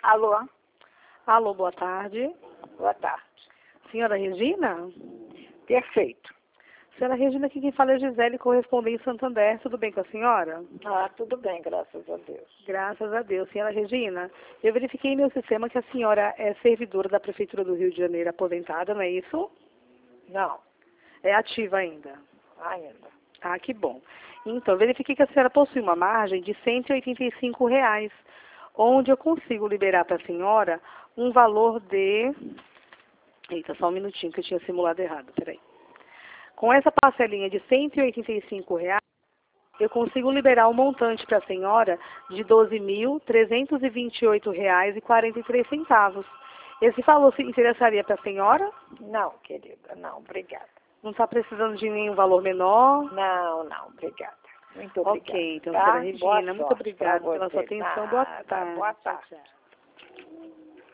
Alô? Alô, boa tarde. Boa tarde. Senhora Regina? Perfeito. Senhora Regina, aqui quem fala é Gisele, correspondente em Santander. Tudo bem com a senhora? Ah, tudo bem, graças a Deus. Graças a Deus. Senhora Regina, eu verifiquei em meu sistema que a senhora é servidora da Prefeitura do Rio de Janeiro, aposentada, não é isso? Não, É ativa ainda. ainda. Ah, que bom. Então, verifiquei que a senhora possui uma margem de R$ 185, onde eu consigo liberar para a senhora um valor de... Eita, só um minutinho que eu tinha simulado errado, peraí. Com essa parcelinha de R$ 185, eu consigo liberar um montante para a senhora de R$ 12.328,43. Esse valor se interessaria para a senhora? Não, querida, não, obrigada. Não está precisando de nenhum valor menor? Não, obrigada. Muito obrigada. Ok, então, tá? senhora Regina, Boa muito sorte obrigada pra pela sua você. atenção. Boa Nada, tarde. boa Tchau, tarde. tchau.